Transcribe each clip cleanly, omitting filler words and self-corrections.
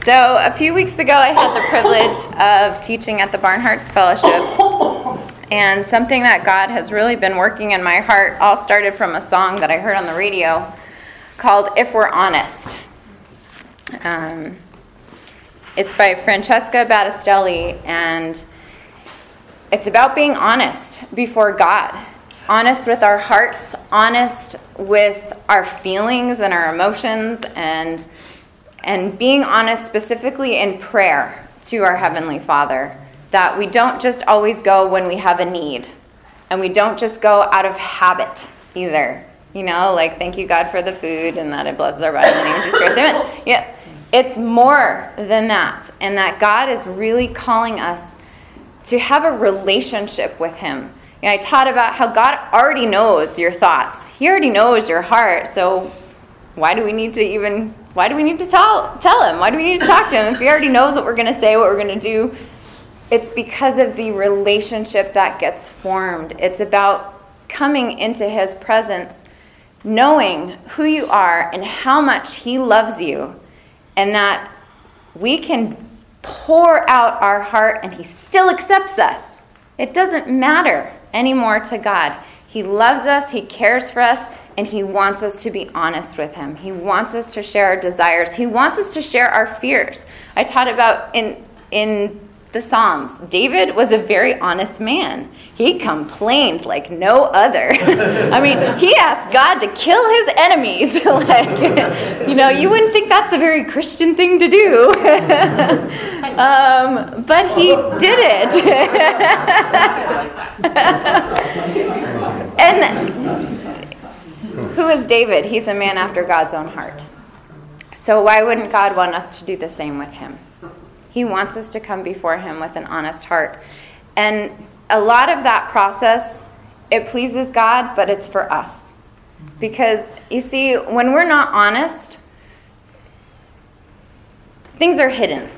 So a few weeks ago, I had the privilege of teaching at the Barnhart's Fellowship, and something that God has really been working in my heart all started from a song that I heard on the radio called If We're Honest. It's by Francesca Battistelli, and it's about being honest before God. Honest with our hearts, honest with our feelings and our emotions, and being honest specifically in prayer to our Heavenly Father. That we don't just always go when we have a need, and we don't just go out of habit either. You know, like, thank you, God, for the food, and that it blesses our body in the name of Jesus Christ. Amen. Yeah, it's more than that, and that God is really calling us to have a relationship with Him. You know, I taught about how God already knows your thoughts. He already knows your heart. So why do we need to tell Him? Why do we need to talk to Him if He already knows what we're going to say, what we're going to do? It's because of the relationship that gets formed. It's about coming into His presence, knowing who you are and how much He loves you, and that we can pour out our heart and He still accepts us. It doesn't matter anymore to God. He loves us, He cares for us, and He wants us to be honest with Him. He wants us to share our desires. He wants us to share our fears. I taught about in the Psalms, David was a very honest man. He complained like no other. I mean, he asked God to kill his enemies. You wouldn't think that's a very Christian thing to do. But he did it. And who is David? He's a man after God's own heart. So why wouldn't God want us to do the same with him? He wants us to come before Him with an honest heart. And a lot of that process, it pleases God, but it's for us. Because, you see, when we're not honest, things are hidden.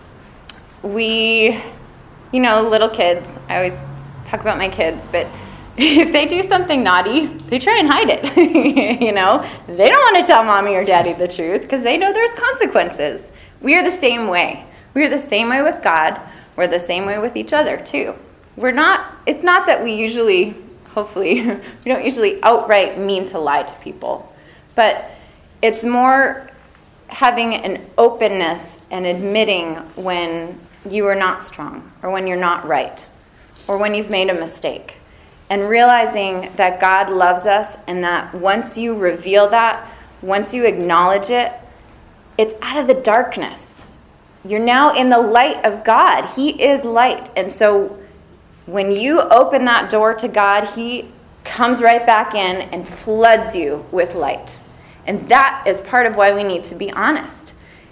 Little kids, I always talk about my kids, but if they do something naughty, they try and hide it. They don't want to tell mommy or daddy the truth because they know there's consequences. We are the same way. We're the same way with God. We're the same way with each other, too. It's not that we usually, hopefully, we don't usually outright mean to lie to people. But it's more having an openness and admitting when you are not strong, or when you're not right, or when you've made a mistake. And realizing that God loves us, and that once you reveal that, once you acknowledge it, it's out of the darkness. You're now in the light of God. He is light. And so when you open that door to God, He comes right back in and floods you with light. And that is part of why we need to be honest.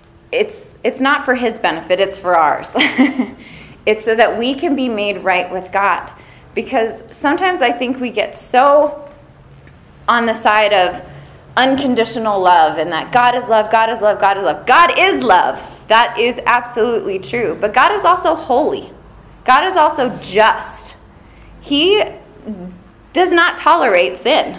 It's not for His benefit, it's for ours. It's so that we can be made right with God. Because sometimes I think we get so on the side of unconditional love, and that God is love, God is love, God is love. God is love. That is absolutely true. But God is also holy. God is also just. He does not tolerate sin.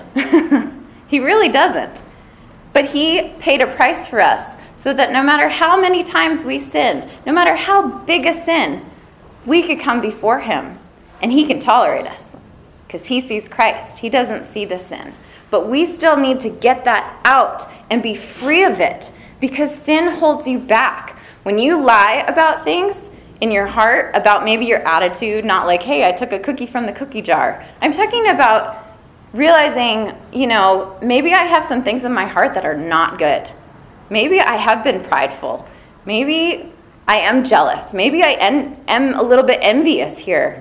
He really doesn't. But He paid a price for us so that no matter how many times we sin, no matter how big a sin, we could come before Him and He can tolerate us because He sees Christ. He doesn't see the sin. But we still need to get that out and be free of it because sin holds you back. When you lie about things in your heart, about maybe your attitude, not like, hey, I took a cookie from the cookie jar. I'm talking about realizing, maybe I have some things in my heart that are not good. Maybe I have been prideful. Maybe I am jealous. Maybe I am a little bit envious here.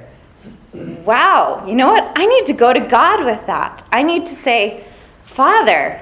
Wow, you know what? I need to go to God with that. I need to say, Father,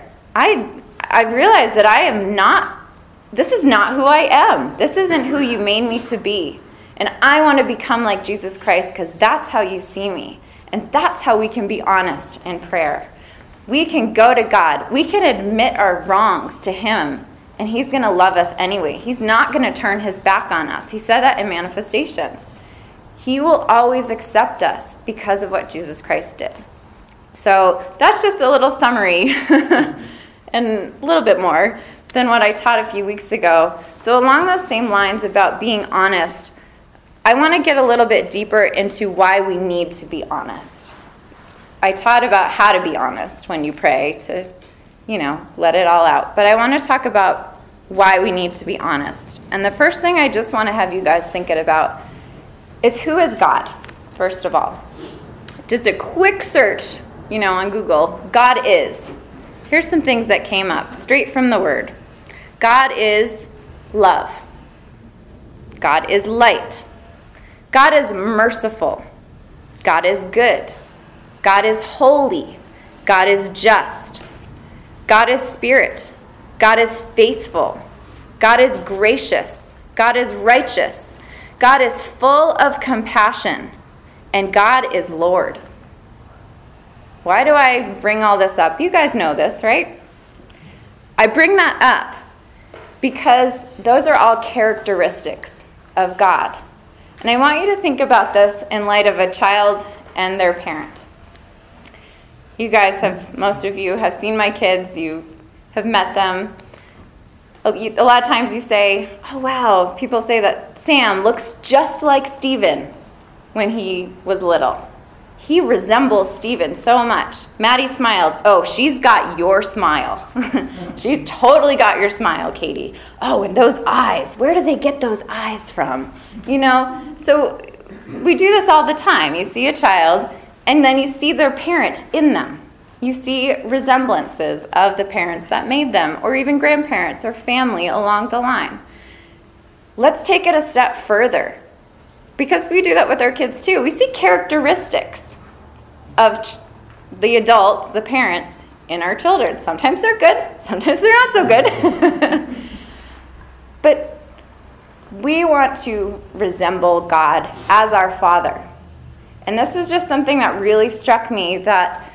I realize that this is not who I am. This isn't who you made me to be. And I want to become like Jesus Christ because that's how you see me. And that's how we can be honest in prayer. We can go to God. We can admit our wrongs to Him. And He's going to love us anyway. He's not going to turn His back on us. He said that in Manifestations. He will always accept us because of what Jesus Christ did. So that's just a little summary and a little bit more. than what I taught a few weeks ago. So along those same lines about being honest, I want to get a little bit deeper into why we need to be honest. I taught about how to be honest when you pray, to, let it all out. But I want to talk about why we need to be honest. And the first thing I just want to have you guys thinking about is, who is God, first of all? Just a quick search, on Google. God is. Here's some things that came up straight from the Word. God is love. God is light. God is merciful. God is good. God is holy. God is just. God is spirit. God is faithful. God is gracious. God is righteous. God is full of compassion. And God is Lord. Why do I bring all this up? You guys know this, right? I bring that up because those are all characteristics of God. And I want you to think about this in light of a child and their parent. You guys most of you have seen my kids, you have met them. A lot of times you say, oh wow, people say that Sam looks just like Stephen when he was little. He resembles Stephen so much. Maddie smiles. Oh, she's got your smile. She's totally got your smile, Katie. Oh, and those eyes. Where do they get those eyes from? So we do this all the time. You see a child, and then you see their parent in them. You see resemblances of the parents that made them, or even grandparents or family along the line. Let's take it a step further, because we do that with our kids too. We see characteristics of the adults, the parents, in our children. Sometimes they're good, sometimes they're not so good. But we want to resemble God as our Father. And this is just something that really struck me, that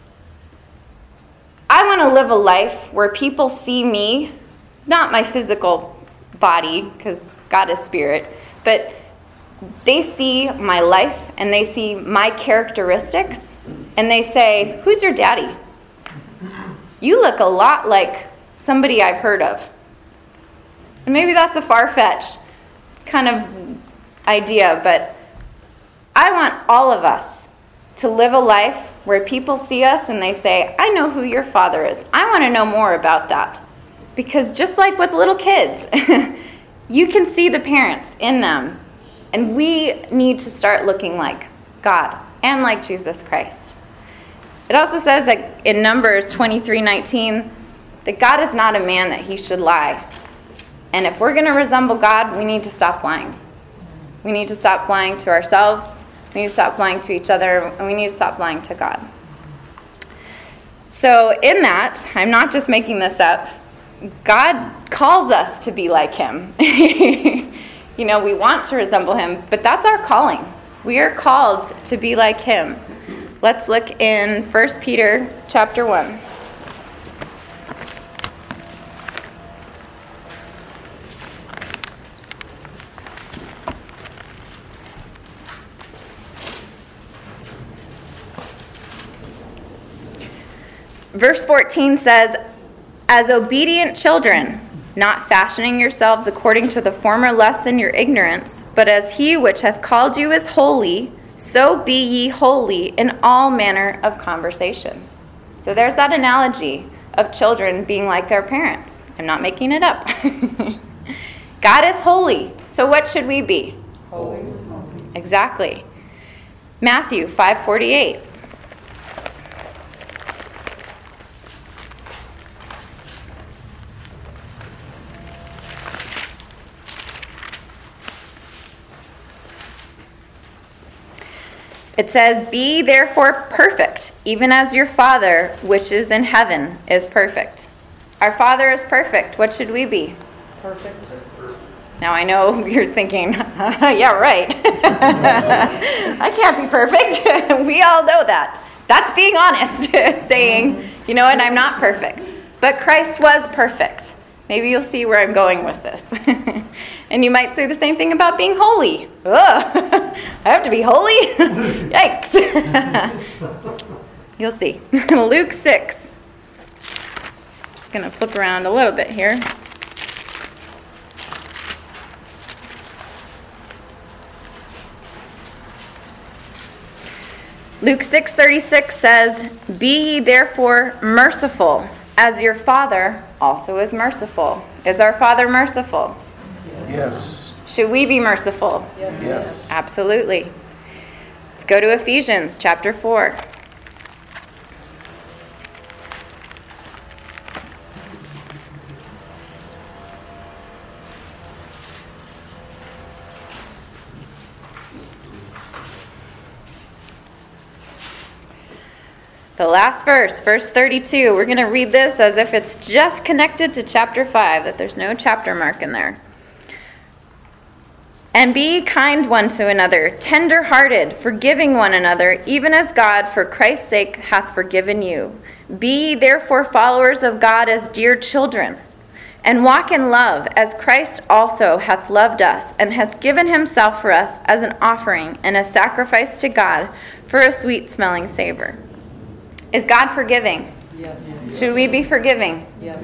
I want to live a life where people see me, not my physical body, because God is spirit, but they see my life and they see my characteristics and they say, who's your daddy? You look a lot like somebody I've heard of. And maybe that's a far-fetched kind of idea, but I want all of us to live a life where people see us and they say, I know who your father is. I want to know more about that. Because just like with little kids, you can see the parents in them. And we need to start looking like God and like Jesus Christ. It also says that in Numbers 23:19, that God is not a man that he should lie. And if we're going to resemble God, we need to stop lying. We need to stop lying to ourselves. We need to stop lying to each other. And we need to stop lying to God. So in that, I'm not just making this up. God calls us to be like him. We want to resemble him, but that's our calling. We are called to be like him. Let's look in 1 Peter chapter 1. Verse 14 says, as obedient children, not fashioning yourselves according to the former lusts in your ignorance, but as he which hath called you is holy, so be ye holy in all manner of conversation. So there's that analogy of children being like their parents. I'm not making it up. God is holy. So what should we be? Holy. Exactly. Matthew 5:48. It says, be therefore perfect, even as your Father, which is in heaven, is perfect. Our Father is perfect. What should we be? Perfect. Now I know you're thinking, yeah, right. I can't be perfect. We all know that. That's being honest, saying, you know what, I'm not perfect. But Christ was perfect. Maybe you'll see where I'm going with this. And you might say the same thing about being holy. Ugh, I have to be holy? Yikes. You'll see. Luke 6. Just going to flip around a little bit here. Luke 6:36 says, "Be ye therefore merciful, as your Father also is merciful." Is our Father merciful? Yes. Should we be merciful? Yes. Absolutely. Let's go to Ephesians chapter 4. The last verse, verse 32. We're going to read this as if it's just connected to chapter 5, that there's no chapter mark in there. "And be kind one to another, tender-hearted, forgiving one another, even as God for Christ's sake hath forgiven you. Be ye therefore followers of God as dear children, and walk in love, as Christ also hath loved us, and hath given himself for us as an offering and a sacrifice to God for a sweet-smelling savor." Is God forgiving? Yes. Should we be forgiving? Yes.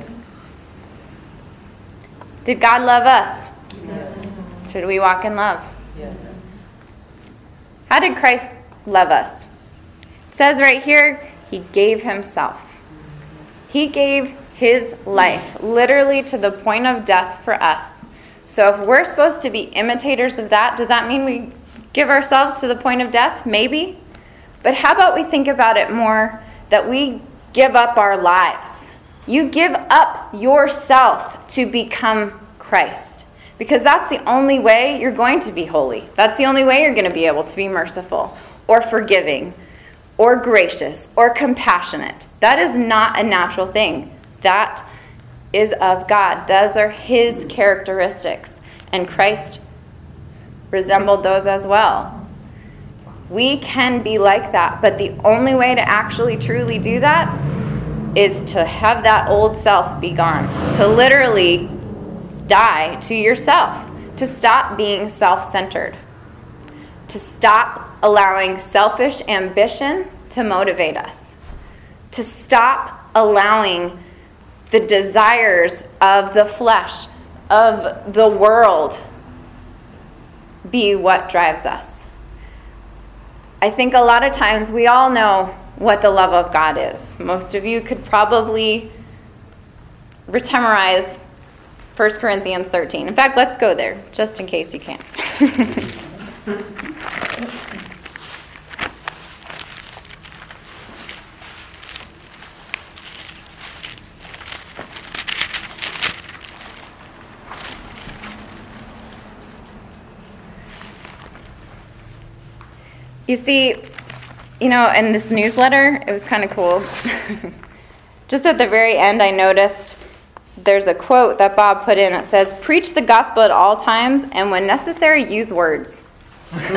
Did God love us? Yes. Should we walk in love? Yes. How did Christ love us? It says right here, he gave himself. He gave his life, literally to the point of death for us. So if we're supposed to be imitators of that, does that mean we give ourselves to the point of death? Maybe. But how about we think about it more that we give up our lives? You give up yourself to become Christ. Because that's the only way you're going to be holy. That's the only way you're going to be able to be merciful or forgiving or gracious or compassionate. That is not a natural thing. That is of God. Those are his characteristics. And Christ resembled those as well. We can be like that, but the only way to actually truly do that is to have that old self be gone, to literally die to yourself, to stop being self-centered, to stop allowing selfish ambition to motivate us, to stop allowing the desires of the flesh, of the world, be what drives us. I think a lot of times we all know what the love of God is. Most of you could probably memorize 1 Corinthians 13. In fact, let's go there, just in case you can't. You see, in this newsletter, it was kind of cool. Just at the very end, I noticed there's a quote that Bob put in. It says, "Preach the gospel at all times, and when necessary, use words." But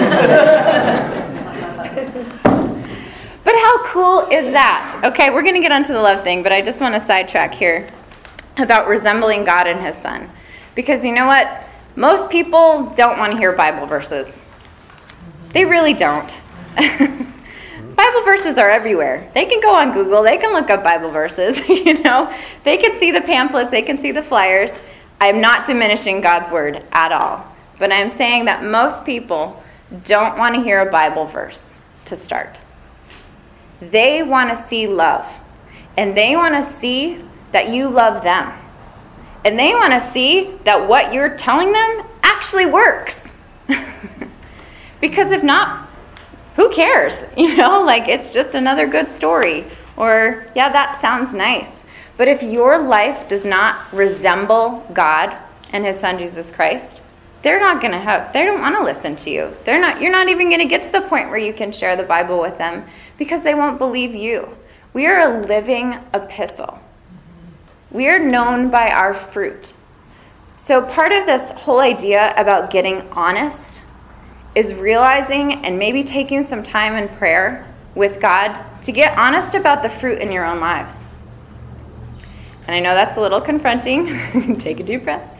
how cool is that? Okay, we're going to get onto the love thing, but I just want to sidetrack here about resembling God and his son. Because you know what? Most people don't want to hear Bible verses. They really don't. Bible verses are everywhere. They can go on Google. They can look up Bible verses. They can see the pamphlets. They can see the flyers. I'm not diminishing God's word at all. But I'm saying that most people don't want to hear a Bible verse to start. They want to see love. And they want to see that you love them. And they want to see that what you're telling them actually works. Because if not, who cares? It's just another good story. Or, yeah, that sounds nice. But if your life does not resemble God and his son Jesus Christ, they don't want to listen to you. You're not even going to get to the point where you can share the Bible with them because they won't believe you. We are a living epistle. We are known by our fruit. So part of this whole idea about getting honest is realizing and maybe taking some time in prayer with God to get honest about the fruit in your own lives. And I know that's a little confronting. Take a deep breath.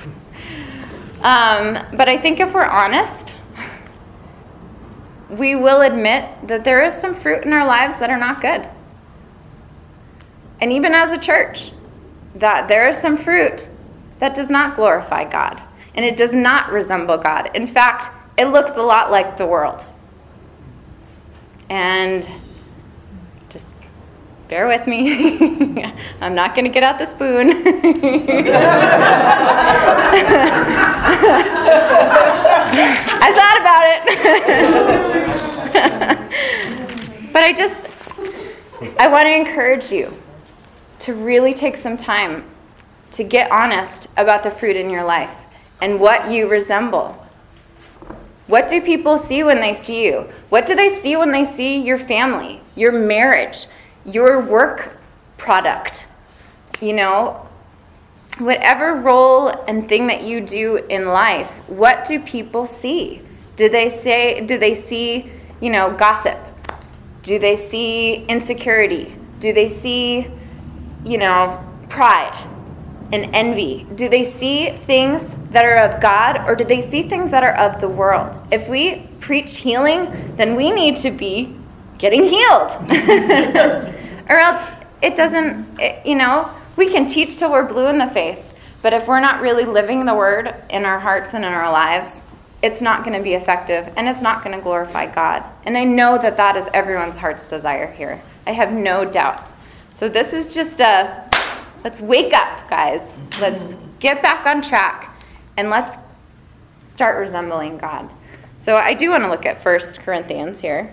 But I think if we're honest, we will admit that there is some fruit in our lives that are not good. And even as a church, that there is some fruit that does not glorify God, and it does not resemble God. In fact, it looks a lot like the world. And just bear with me. I'm not going to get out the spoon. I thought about it. But I want to encourage you to really take some time to get honest about the fruit in your life and what you resemble. What do people see when they see you? What do they see when they see your family, your marriage, your work product? You know, whatever role and thing that you do in life, what do people see? Do they see, gossip? Do they see insecurity? Do they see, pride and envy? Do they see things that are of God, or do they see things that are of the world? If we preach healing, then we need to be getting healed. Or else it doesn't, we can teach till we're blue in the face, but if we're not really living the word in our hearts and in our lives, it's not going to be effective, and it's not going to glorify God. And I know that that is everyone's heart's desire here. I have no doubt. So this is just let's wake up, guys. Let's get back on track. And let's start resembling God. So I do want to look at 1 Corinthians here.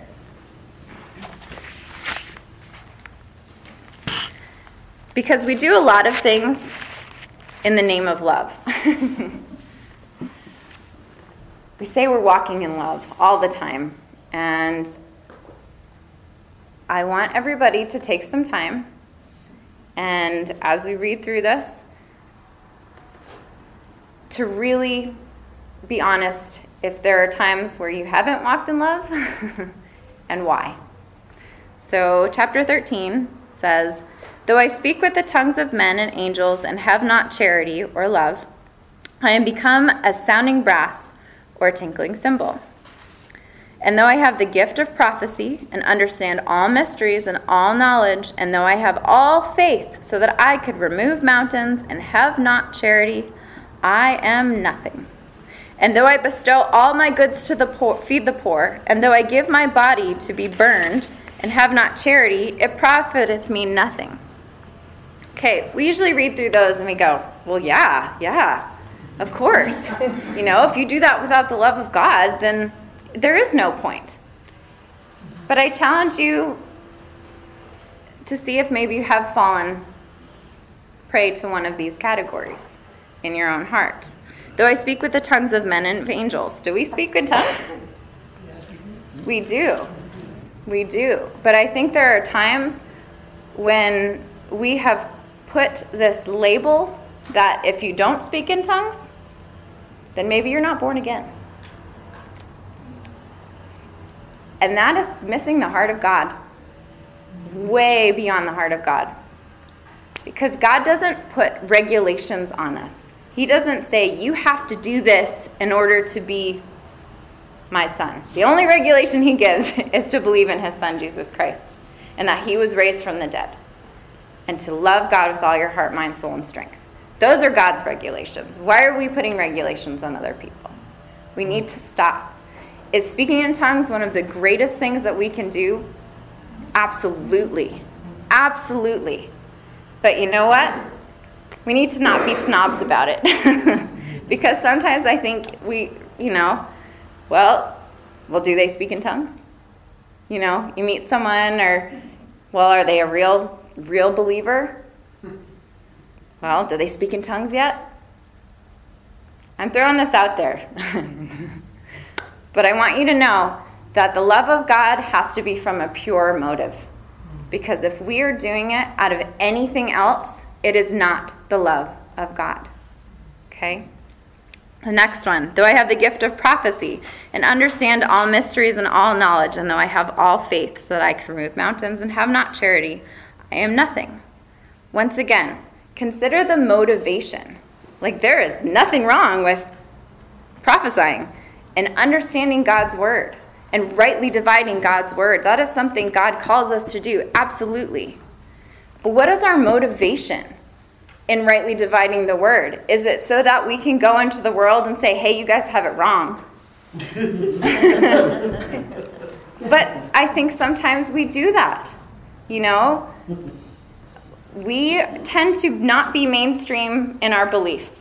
Because we do a lot of things in the name of love. We say we're walking in love all the time. And I want everybody to take some time. And as we read through this, to really be honest if there are times where you haven't walked in love and why. So chapter 13 says, "Though I speak with the tongues of men and angels and have not charity or love, I am become as sounding brass or a tinkling cymbal. And though I have the gift of prophecy and understand all mysteries and all knowledge, and though I have all faith so that I could remove mountains and have not charity, I am nothing. And though I bestow all my goods to the poor, feed the poor, and though I give my body to be burned and have not charity, it profiteth me nothing." Okay, we usually read through those and we go, well, yeah, of course. If you do that without the love of God, then there is no point. But I challenge you to see if maybe you have fallen prey to one of these categories in your own heart. Though I speak with the tongues of men and of angels. Do we speak in tongues? We do. We do. But I think there are times when we have put this label that if you don't speak in tongues, then maybe you're not born again. And that is missing the heart of God. Way beyond the heart of God. Because God doesn't put regulations on us. He doesn't say, you have to do this in order to be my son. The only regulation he gives is to believe in his son, Jesus Christ, and that he was raised from the dead, and to love God with all your heart, mind, soul, and strength. Those are God's regulations. Why are we putting regulations on other people? We need to stop. Is speaking in tongues one of the greatest things that we can do? Absolutely. Absolutely. But you know what? We need to not be snobs about it. Because sometimes I think we, well, do they speak in tongues? You meet someone are they a real believer? Well, do they speak in tongues yet? I'm throwing this out there. But I want you to know that the love of God has to be from a pure motive. Because if we are doing it out of anything else, it is not the love of God. Okay? The next one. Though I have the gift of prophecy and understand all mysteries and all knowledge, and though I have all faith so that I can remove mountains and have not charity, I am nothing. Once again, consider the motivation. There is nothing wrong with prophesying and understanding God's word and rightly dividing God's word. That is something God calls us to do, absolutely. But what is our motivation? in rightly dividing the word? Is it so that we can go into the world and say, hey, you guys have it wrong? But I think sometimes we do that, you know? We tend to not be mainstream in our beliefs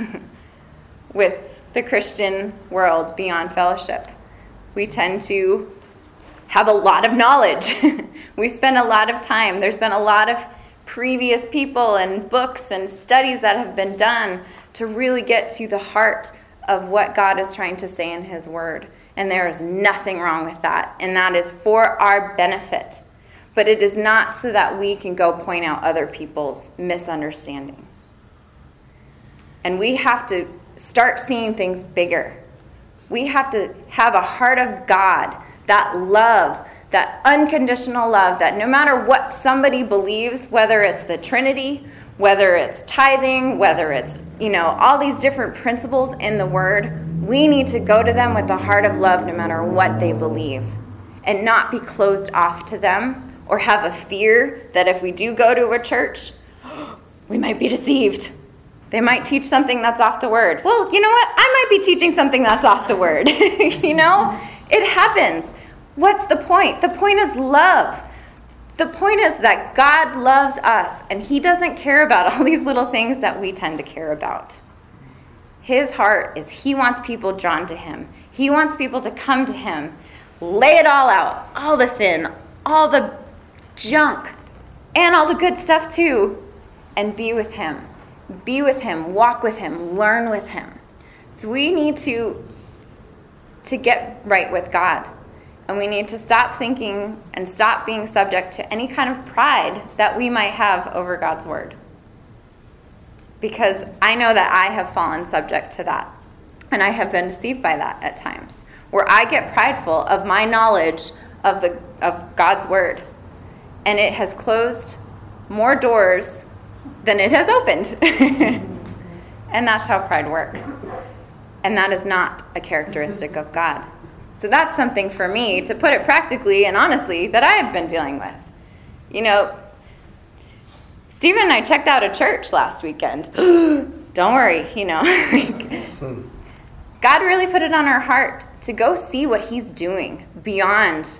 with the Christian world beyond fellowship. We tend to have a lot of knowledge. We spend a lot of time. There's been a lot of previous people and books and studies that have been done to really get to the heart of what God is trying to say in his word. And there is nothing wrong with that. And that is for our benefit. But it is not so that we can go point out other people's misunderstanding. And we have to start seeing things bigger. We have to have a heart of God, that love, that unconditional love, that no matter what somebody believes, whether it's the Trinity, whether it's tithing, whether it's, all these different principles in the Word, we need to go to them with a heart of love no matter what they believe, and not be closed off to them or have a fear that if we do go to a church, we might be deceived. They might teach something that's off the Word. Well, you know what? I might be teaching something that's off the Word. It happens. What's the point? The point is love. The point is that God loves us, and he doesn't care about all these little things that we tend to care about. His heart is he wants people drawn to him. He wants people to come to him, lay it all out, all the sin, all the junk, and all the good stuff too, and be with him. Be with him, walk with him, learn with him. So we need to get right with God. And we need to stop thinking and stop being subject to any kind of pride that we might have over God's word. Because I know that I have fallen subject to that. And I have been deceived by that at times. Where I get prideful of my knowledge of God's word. And it has closed more doors than it has opened. And that's how pride works. And that is not a characteristic of God. So that's something for me, to put it practically and honestly, that I have been dealing with. Stephen and I checked out a church last weekend. Don't worry, God really put it on our heart to go see what he's doing beyond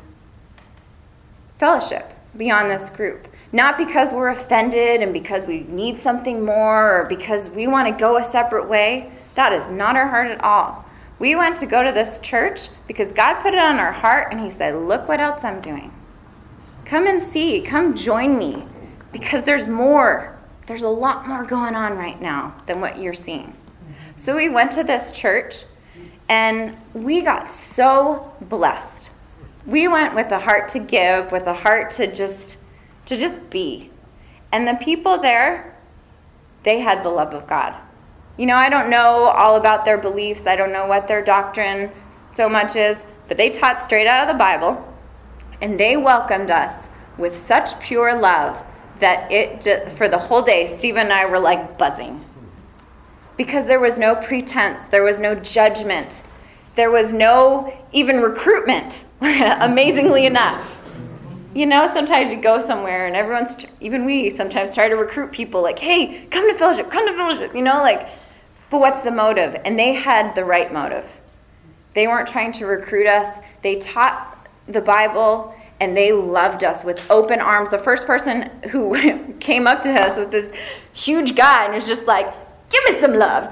fellowship, beyond this group. Not because we're offended and because we need something more or because we want to go a separate way. That is not our heart at all. We went to go to this church because God put it on our heart and he said, look what else I'm doing. Come and see. Come join me. Because there's more. There's a lot more going on right now than what you're seeing. So we went to this church and we got so blessed. We went with a heart to give, with a heart to just be. And the people there, they had the love of God. I don't know all about their beliefs. I don't know what their doctrine so much is, but they taught straight out of the Bible, and they welcomed us with such pure love that for the whole day, Stephen and I were like buzzing. Because there was no pretense. There was no judgment. There was no even recruitment, amazingly enough. Sometimes you go somewhere and even we sometimes try to recruit people like, hey, come to fellowship, but what's the motive? And they had the right motive. They weren't trying to recruit us. They taught the Bible and they loved us with open arms. The first person who came up to us with this huge guy and was just like, give me some love,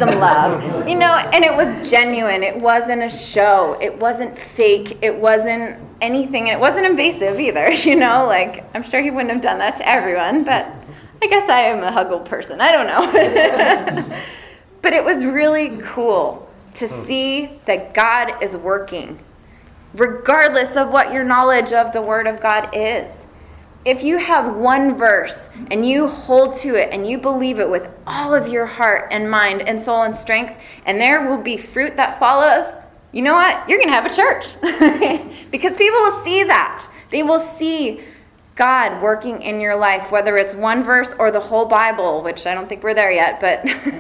and it was genuine. It wasn't a show. It wasn't fake. It wasn't anything. And it wasn't invasive either, I'm sure he wouldn't have done that to everyone, but I guess I am a huggle person. I don't know. But it was really cool to see that God is working, regardless of what your knowledge of the Word of God is. If you have one verse and you hold to it and you believe it with all of your heart and mind and soul and strength, and there will be fruit that follows, you know what? You're going to have a church. Because people will see that. They will see God working in your life, whether it's one verse or the whole Bible, which I don't think we're there yet. But,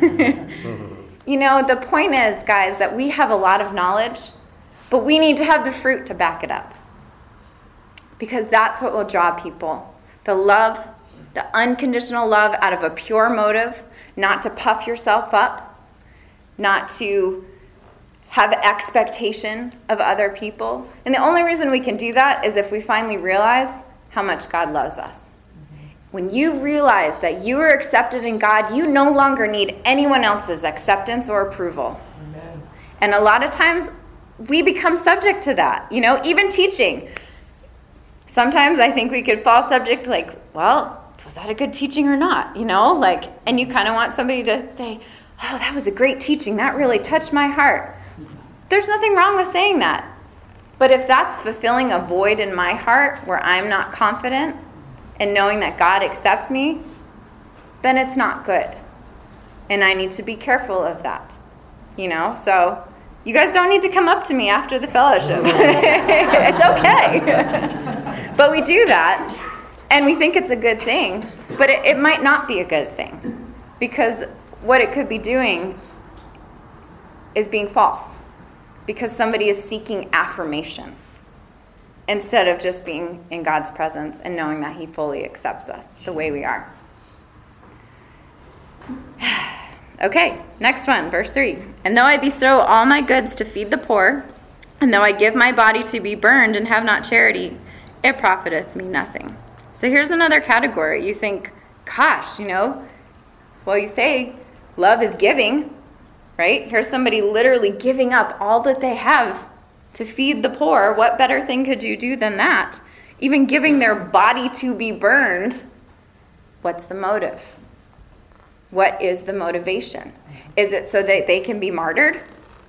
the point is, guys, that we have a lot of knowledge, but we need to have the fruit to back it up. Because that's what will draw people. The love, The unconditional love out of a pure motive, not to puff yourself up, not to have expectation of other people. And the only reason we can do that is if we finally realize how much God loves us. When you realize that you are accepted in God, you no longer need anyone else's acceptance or approval. Amen. And a lot of times we become subject to that, even teaching. Sometimes I think we could fall subject well, was that a good teaching or not? And you kind of want somebody to say, oh, that was a great teaching. That really touched my heart. There's nothing wrong with saying that. But if that's fulfilling a void in my heart where I'm not confident and knowing that God accepts me, then it's not good. And I need to be careful of that. So you guys don't need to come up to me after the fellowship. It's okay. But we do that. And we think it's a good thing, but it might not be a good thing, because what it could be doing is being false, because somebody is seeking affirmation instead of just being in God's presence and knowing that he fully accepts us the way we are. Okay, next one, verse 3. And though I bestow all my goods to feed the poor, and though I give my body to be burned and have not charity, it profiteth me nothing. So here's another category. You think, gosh, well, you say love is giving, right? Here's somebody literally giving up all that they have to feed the poor. What better thing could you do than that? Even giving their body to be burned. What's the motive? What is the motivation? Is it so that they can be martyred?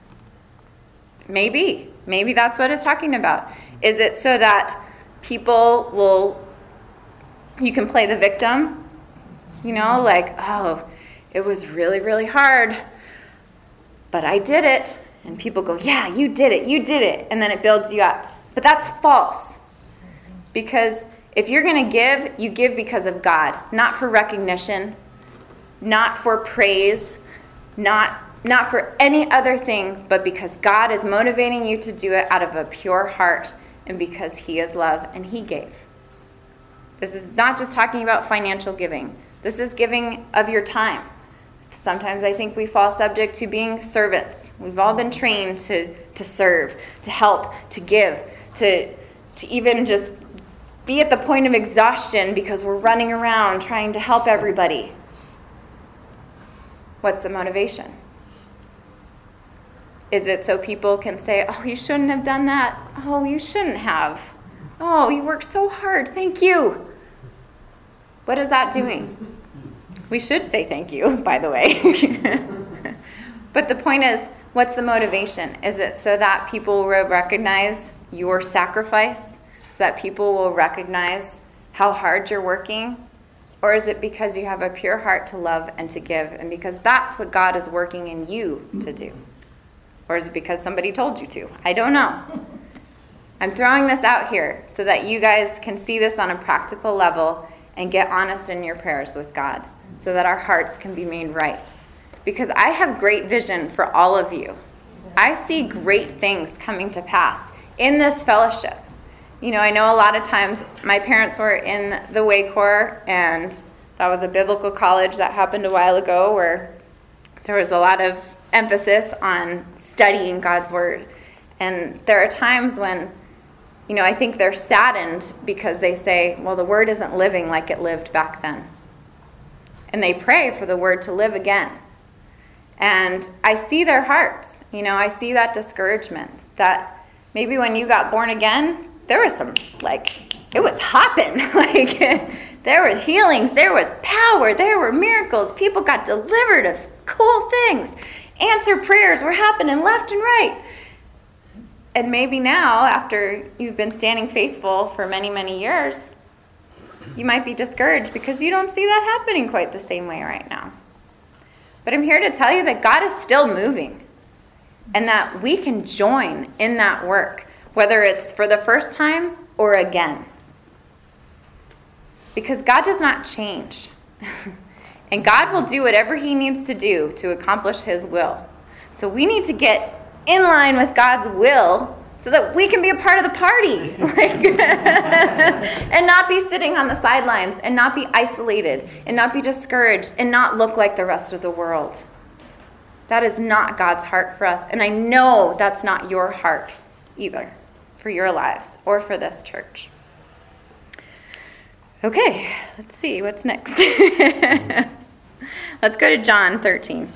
Maybe. Maybe that's what it's talking about. Is it so that people will... You can play the victim, oh, it was really, really hard, but I did it. And people go, yeah, you did it. And then it builds you up. But that's false. Because if you're going to give, you give because of God, not for recognition, not for praise, not for any other thing, but because God is motivating you to do it out of a pure heart and because he is love and he gave. This is not just talking about financial giving. This is giving of your time. Sometimes I think we fall subject to being servants. We've all been trained to serve, to help, to give, to even just be at the point of exhaustion because we're running around trying to help everybody. What's the motivation? Is it so people can say, oh, you shouldn't have done that. Oh, you shouldn't have. Oh, you worked so hard. Thank you. What is that doing? We should say thank you, by the way. But the point is, what's the motivation? Is it so that people will recognize your sacrifice? So that people will recognize how hard you're working? Or is it because you have a pure heart to love and to give, and because that's what God is working in you to do? Or is it because somebody told you to? I don't know. I'm throwing this out here so that you guys can see this on a practical level and get honest in your prayers with God so that our hearts can be made right. Because I have great vision for all of you. I see great things coming to pass in this fellowship. I know a lot of times my parents were in the Way Corps, and that was a biblical college that happened a while ago where there was a lot of emphasis on studying God's Word. And there are times when, I think they're saddened because they say, well, the Word isn't living like it lived back then. And they pray for the Word to live again. And I see their hearts. I see that discouragement that maybe when you got born again, there was some, it was hopping. There were healings, there was power, there were miracles. People got delivered of cool things. Answered prayers were happening left and right. And maybe now, after you've been standing faithful for many, many years, you might be discouraged because you don't see that happening quite the same way right now. But I'm here to tell you that God is still moving and that we can join in that work, whether it's for the first time or again. Because God does not change. And God will do whatever he needs to do to accomplish his will. So we need to get in line with God's will so so that we can be a part of the party. And not be sitting on the sidelines, and not be isolated, and not be discouraged, and not look like the rest of the world. That is not God's heart for us. And I know that's not your heart either, for your lives or for this church. Okay, let's see what's next. Let's go to John 13.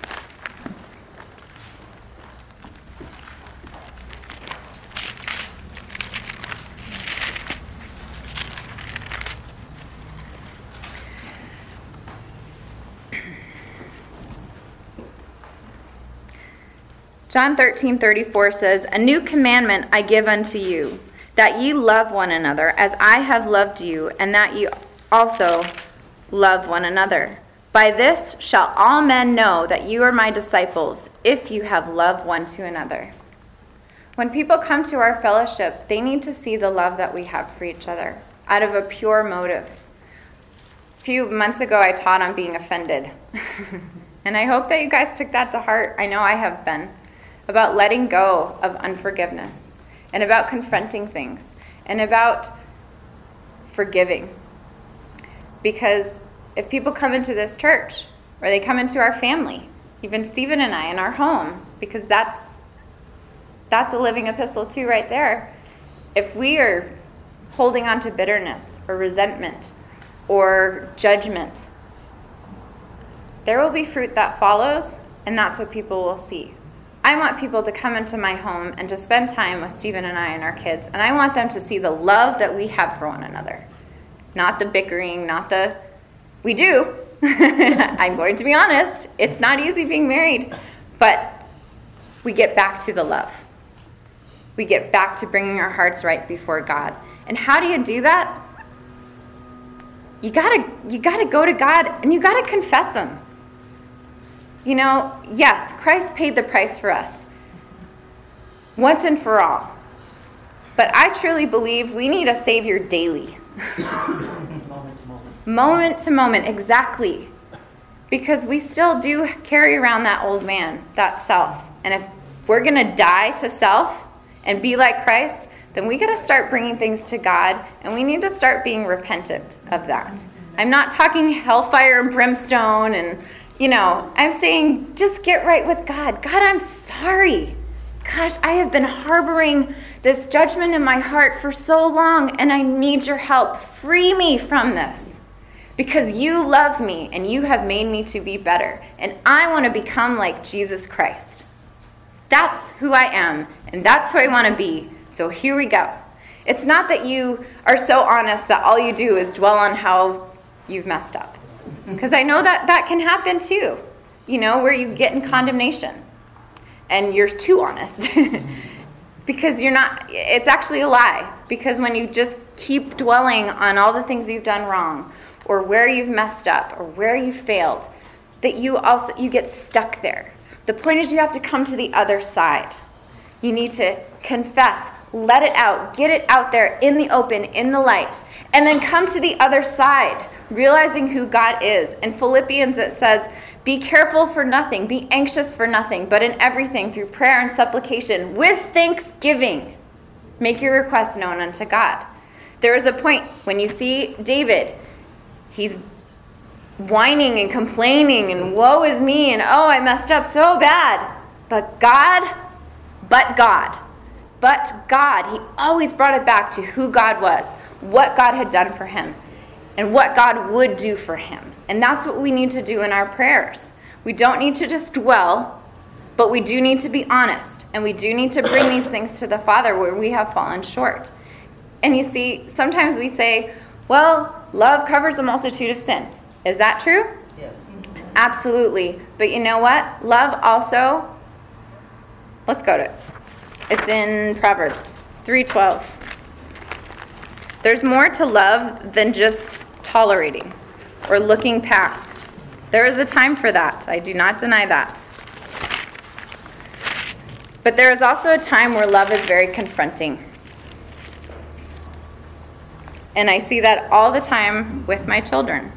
John 13:34 says, "A new commandment I give unto you, that ye love one another, as I have loved you, and that ye also love one another. By this shall all men know that you are my disciples, if you have love one to another." When people come to our fellowship, they need to see the love that we have for each other, out of a pure motive. A few months ago, I taught on being offended. And I hope that you guys took that to heart. I know I have been. About letting go of unforgiveness, and about confronting things, and about forgiving. Because if people come into this church, or they come into our family, even Stephen and I in our home, because that's a living epistle too right there. If we are holding on to bitterness or resentment or judgment, there will be fruit that follows, and that's what people will see. I want people to come into my home and to spend time with Stephen and I and our kids, and I want them to see the love that we have for one another. Not the bickering, we do. I'm going to be honest. It's not easy being married, but we get back to the love. We get back to bringing our hearts right before God. And how do you do that? You gotta go to God, and you gotta confess Him. You know, yes, Christ paid the price for us, once and for all. But I truly believe we need a Savior daily. Moment to moment, exactly. Because we still do carry around that old man, that self. And if we're going to die to self and be like Christ, then we got to start bringing things to God, and we need to start being repentant of that. I'm not talking hellfire and brimstone and, I'm saying just get right with God. God, I'm sorry. Gosh, I have been harboring this judgment in my heart for so long, and I need your help. Free me from this, because you love me and you have made me to be better, and I want to become like Jesus Christ. That's who I am, and that's who I want to be. So here we go. It's not that you are so honest that all you do is dwell on how you've messed up. Because I know that can happen too, where you get in condemnation and you're too honest. Because it's actually a lie. Because when you just keep dwelling on all the things you've done wrong, or where you've messed up, or where you failed, that you get stuck there. The point is you have to come to the other side. You need to confess, let it out, get it out there in the open, in the light, and then come to the other side, realizing who God is. In Philippians it says, "Be careful for nothing, be anxious for nothing, but in everything through prayer and supplication with thanksgiving make your requests known unto God." There is a point when you see David, he's whining and complaining and woe is me and oh, I messed up so bad. But God, he always brought it back to who God was, what God had done for him, and what God would do for him. And that's what we need to do in our prayers. We don't need to just dwell, but we do need to be honest. And we do need to bring these things to the Father where we have fallen short. And you see, sometimes we say, well, love covers a multitude of sin. Is that true? Yes. Absolutely. But you know what? Love also, let's go to it. It's in Proverbs 3:12. There's more to love than just tolerating or looking past. There is a time for that. I do not deny that. But there is also a time where love is very confronting. And I see that all the time with my children.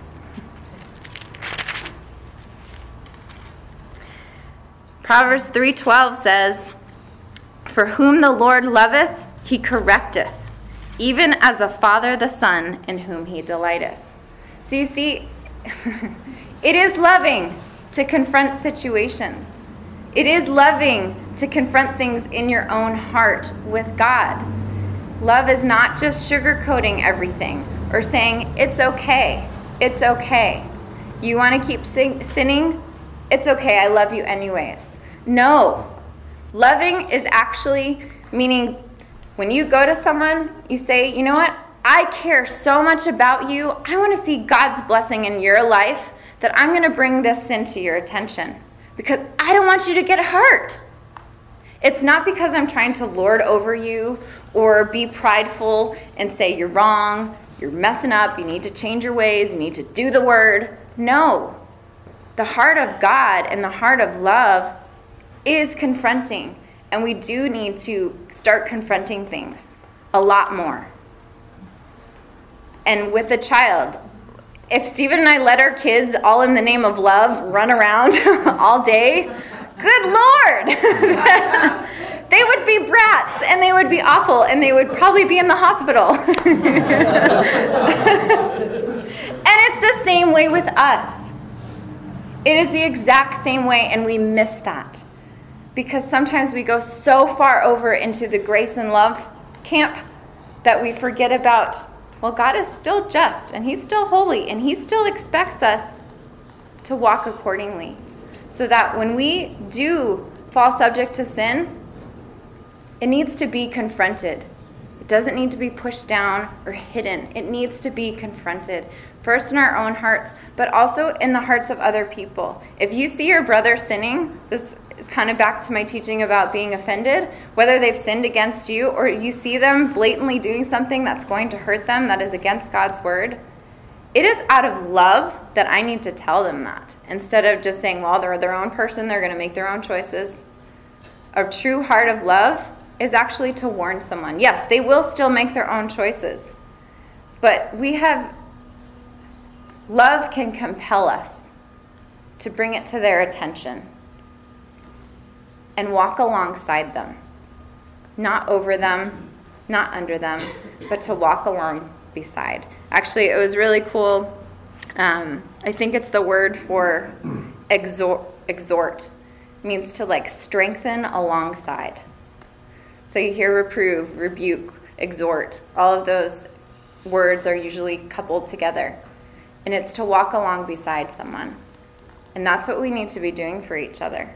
Proverbs 3:12 says, For whom the Lord loveth, he correcteth, even as a father the son in whom he delighteth. So you see, it is loving to confront situations. It is loving to confront things in your own heart with God. Love is not just sugarcoating everything or saying, it's okay, it's okay. You want to keep sinning? It's okay, I love you anyways. No. Loving is actually meaning when you go to someone, you say, you know what? I care so much about you. I want to see God's blessing in your life that I'm going to bring this sin to your attention because I don't want you to get hurt. It's not because I'm trying to lord over you or be prideful and say you're wrong, you're messing up, you need to change your ways, you need to do the word. No. The heart of God and the heart of love is confronting, and we do need to start confronting things a lot more. And with a child, if Stephen and I let our kids, all in the name of love, run around all day, good Lord! They would be brats, and they would be awful, and they would probably be in the hospital. And it's the same way with us. It is the exact same way, and we miss that. Because sometimes we go so far over into the grace and love camp that we forget about, well, God is still just, and he's still holy, and he still expects us to walk accordingly. So that when we do fall subject to sin, it needs to be confronted. It doesn't need to be pushed down or hidden. It needs to be confronted. First in our own hearts, but also in the hearts of other people. If you see your brother sinning, this is kind of back to my teaching about being offended, whether they've sinned against you or you see them blatantly doing something that's going to hurt them, that is against God's word, it is out of love that I need to tell them that. Instead of just saying, well, they're their own person, they're going to make their own choices. A true heart of love is actually to warn someone. Yes, they will still make their own choices. But love can compel us to bring it to their attention and walk alongside them. Not over them, not under them, but to walk along beside. Actually, it was really cool. I think it's the word for exhort. It means to strengthen alongside. So you hear reprove, rebuke, exhort. All of those words are usually coupled together. And it's to walk along beside someone. And that's what we need to be doing for each other.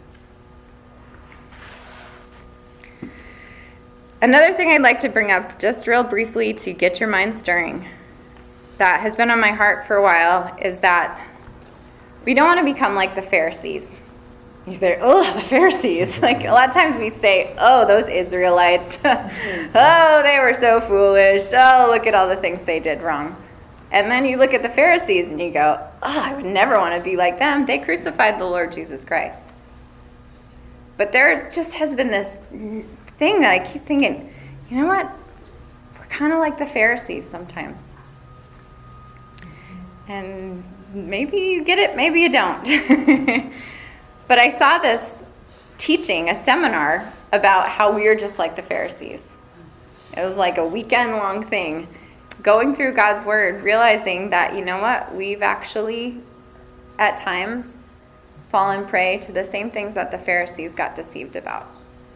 Another thing I'd like to bring up just real briefly to get your mind stirring that has been on my heart for a while is that we don't want to become like the Pharisees. You say, oh, the Pharisees. A lot of times we say, oh, those Israelites. Oh, they were so foolish. Oh, look at all the things they did wrong. And then you look at the Pharisees and you go, oh, I would never want to be like them. They crucified the Lord Jesus Christ. But there just has been this thing that I keep thinking, you know what? We're kind of like the Pharisees sometimes. And maybe you get it, maybe you don't. But I saw this teaching, a seminar, about how we are just like the Pharisees. It was like a weekend-long thing, going through God's Word, realizing that, you know what, we've actually, at times, fallen prey to the same things that the Pharisees got deceived about.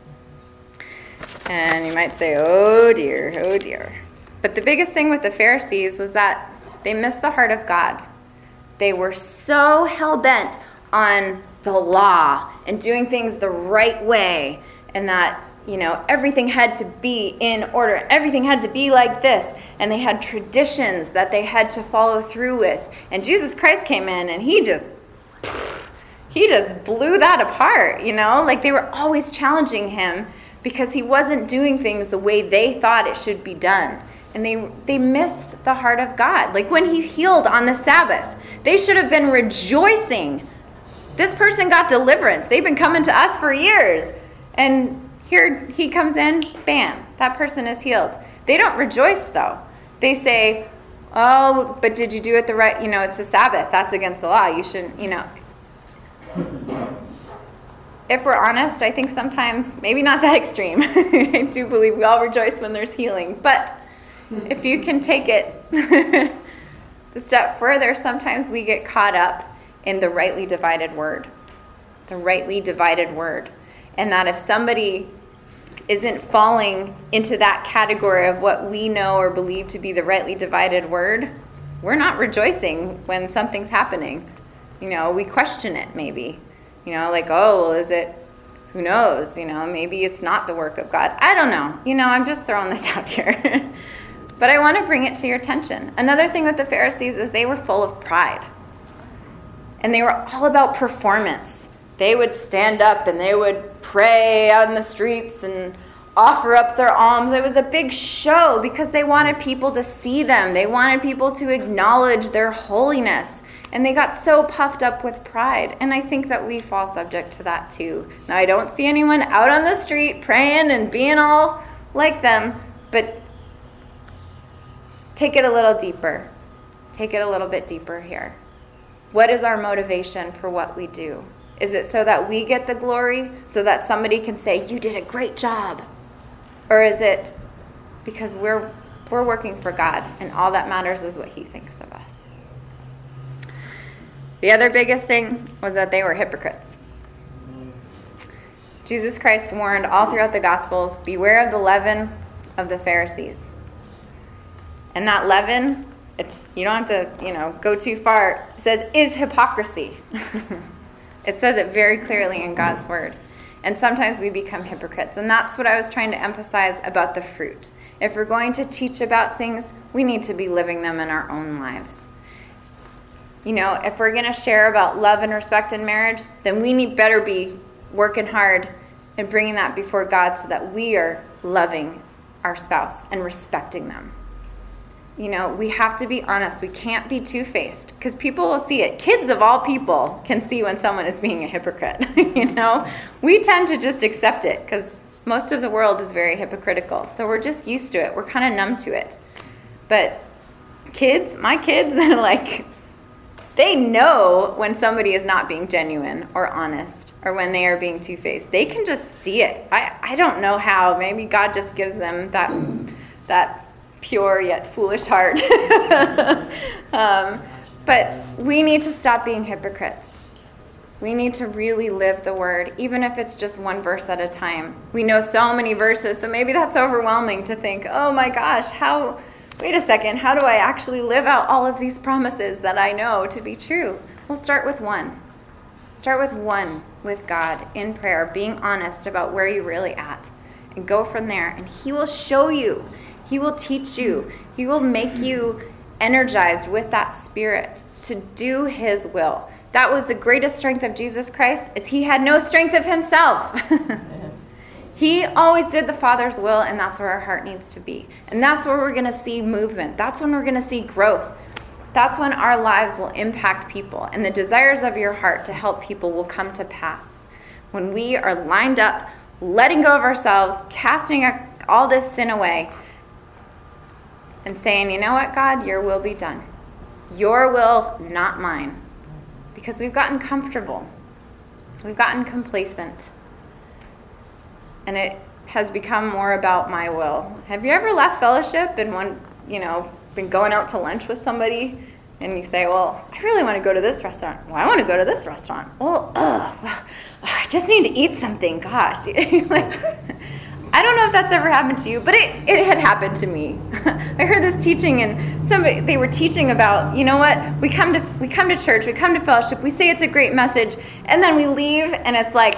And you might say, oh dear, oh dear. But the biggest thing with the Pharisees was that they missed the heart of God. They were so hell-bent on the law and doing things the right way, and that, everything had to be in order. Everything had to be like this. And they had traditions that they had to follow through with. And Jesus Christ came in and he just blew that apart, They were always challenging him because he wasn't doing things the way they thought it should be done. And they missed the heart of God. Like when he healed on the Sabbath, they should have been rejoicing. This person got deliverance. They've been coming to us for years. And here he comes in, bam, that person is healed. They don't rejoice, though. They say, oh, but did you do it the right, it's the Sabbath. That's against the law. You shouldn't, if we're honest, I think sometimes, maybe not that extreme. I do believe we all rejoice when there's healing. But if you can take it the step further, sometimes we get caught up in the rightly divided word. The rightly divided word. And that if somebody isn't falling into that category of what we know or believe to be the rightly divided word, we're not rejoicing when something's happening. We question it maybe. Like, oh, well, is it, who knows? Maybe it's not the work of God. I don't know. I'm just throwing this out here. But I want to bring it to your attention. Another thing with the Pharisees is they were full of pride. And they were all about performance. They would stand up and they would pray out in the streets and offer up their alms. It was a big show because they wanted people to see them. They wanted people to acknowledge their holiness. And they got so puffed up with pride. And I think that we fall subject to that too. Now, I don't see anyone out on the street praying and being all like them, but take it a little deeper. Take it a little bit deeper here. What is our motivation for what we do? Is it so that we get the glory, so that somebody can say, you did a great job? Or is it because we're working for God and all that matters is what he thinks of us? The other biggest thing was that they were hypocrites. Jesus Christ warned all throughout the Gospels, beware of the leaven of the Pharisees. And that leaven, you don't have to, go too far. It says, is hypocrisy. It says it very clearly in God's word. And sometimes we become hypocrites. And that's what I was trying to emphasize about the fruit. If we're going to teach about things, we need to be living them in our own lives. If we're going to share about love and respect in marriage, then we better be working hard and bringing that before God so that we are loving our spouse and respecting them. We have to be honest. We can't be two-faced because people will see it. Kids of all people can see when someone is being a hypocrite. We tend to just accept it because most of the world is very hypocritical. So we're just used to it. We're kind of numb to it. But my kids, they're like, they know when somebody is not being genuine or honest or when they are being two-faced. They can just see it. I don't know how. Maybe God just gives them that pure yet foolish heart. But we need to stop being hypocrites. We need to really live the word, even if it's just one verse at a time. We know so many verses, so maybe that's overwhelming to think, oh my gosh, wait a second, how do I actually live out all of these promises that I know to be true? We'll start with one. Start with one with God in prayer, being honest about where you're really at, and go from there, and he will show you. He will teach you. He will make you energized with that spirit to do his will. That was the greatest strength of Jesus Christ, is he had no strength of himself. He always did the Father's will, and that's where our heart needs to be. And that's where we're going to see movement. That's when we're going to see growth. That's when our lives will impact people, and the desires of your heart to help people will come to pass. When we are lined up, letting go of ourselves, casting all this sin away, and saying, you know what, God, your will be done. Your will, not mine. Because we've gotten comfortable. We've gotten complacent. And it has become more about my will. Have you ever left fellowship and been going out to lunch with somebody and you say, well, I really want to go to this restaurant. Well, I want to go to this restaurant. Well, I just need to eat something. Gosh. I don't know if that's ever happened to you, but it had happened to me. I heard this teaching, and they were teaching about, you know what? We come to church, we come to fellowship, we say it's a great message, and then we leave, and it's like,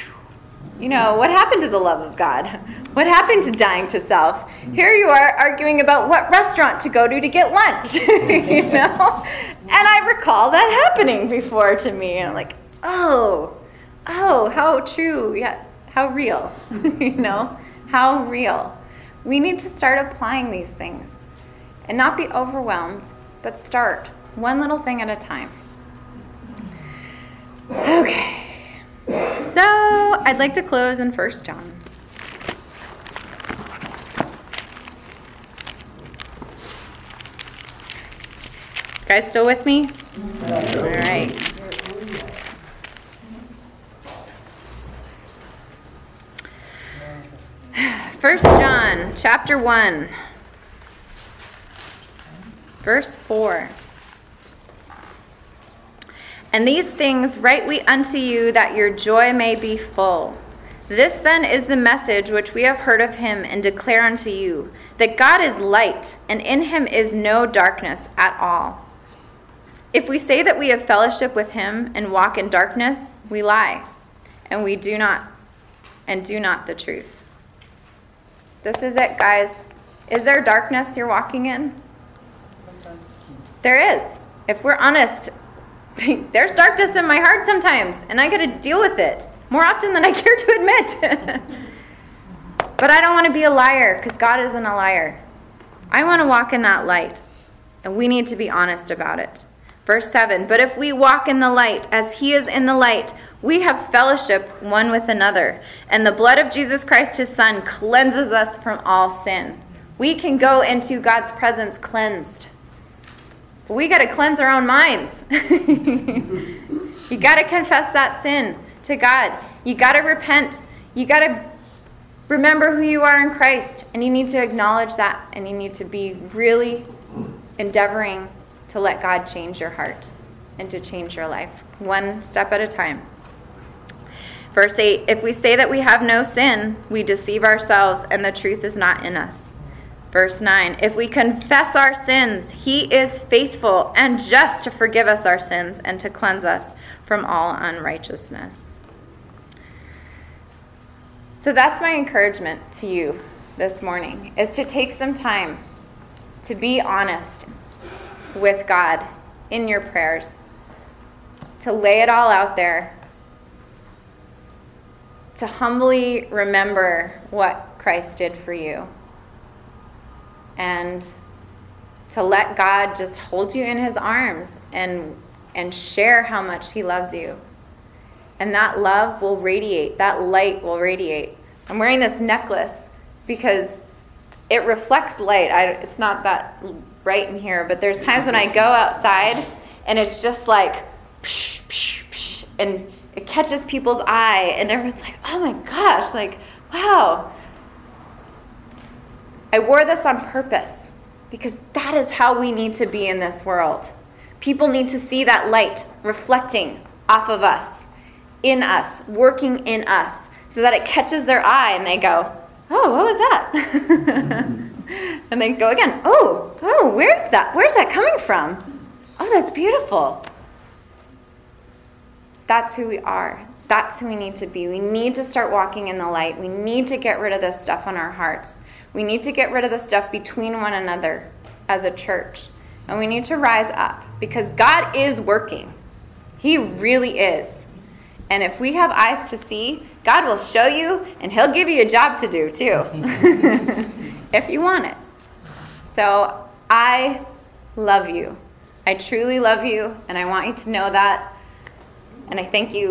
what happened to the love of God? What happened to dying to self? Here you are arguing about what restaurant to go to get lunch, And I recall that happening before to me, and I'm like, oh, how true, yeah. How real, how real. We need to start applying these things and not be overwhelmed, but start one little thing at a time. Okay, so I'd like to close in 1 John. Guys still with me? All right. 1 John chapter 1, verse 4. And these things write we unto you, that your joy may be full. This then is the message which we have heard of him and declare unto you, that God is light, and in him is no darkness at all. If we say that we have fellowship with him and walk in darkness, we lie, and do not the truth. This is it, guys. Is there darkness you're walking in? There is. If we're honest, there's darkness in my heart sometimes, and I got to deal with it more often than I care to admit. But I don't want to be a liar, because God isn't a liar. I want to walk in that light, and we need to be honest about it. Verse 7, but if we walk in the light as he is in the light, we have fellowship one with another, and the blood of Jesus Christ, his Son, cleanses us from all sin. We can go into God's presence cleansed. But we got to cleanse our own minds. You got to confess that sin to God. You got to repent. You got to remember who you are in Christ, and you need to acknowledge that, and you need to be really endeavoring to let God change your heart and to change your life, one step at a time. Verse 8, if we say that we have no sin, we deceive ourselves, and the truth is not in us. Verse 9, if we confess our sins, he is faithful and just to forgive us our sins and to cleanse us from all unrighteousness. So that's my encouragement to you this morning, is to take some time to be honest with God in your prayers, to lay it all out there, to humbly remember what Christ did for you, and to let God just hold you in his arms and share how much he loves you. And that love will radiate, that light will radiate. I'm wearing this necklace because it reflects light. It's not that bright in here, but there's times when I go outside and it's just like, psh, psh, psh, and it catches people's eye, and everyone's like, oh my gosh, like, wow. I wore this on purpose because that is how we need to be in this world. People need to see that light reflecting off of us, in us, working in us, so that it catches their eye and they go, oh, what was that? And then go again, oh, where's that? Where's that coming from? Oh, that's beautiful. That's who we are. That's who we need to be. We need to start walking in the light. We need to get rid of this stuff on our hearts. We need to get rid of the stuff between one another as a church. And we need to rise up because God is working. He really is. And if we have eyes to see, God will show you, and he'll give you a job to do too, if you want it. So I love you. I truly love you, and I want you to know that. And I thank you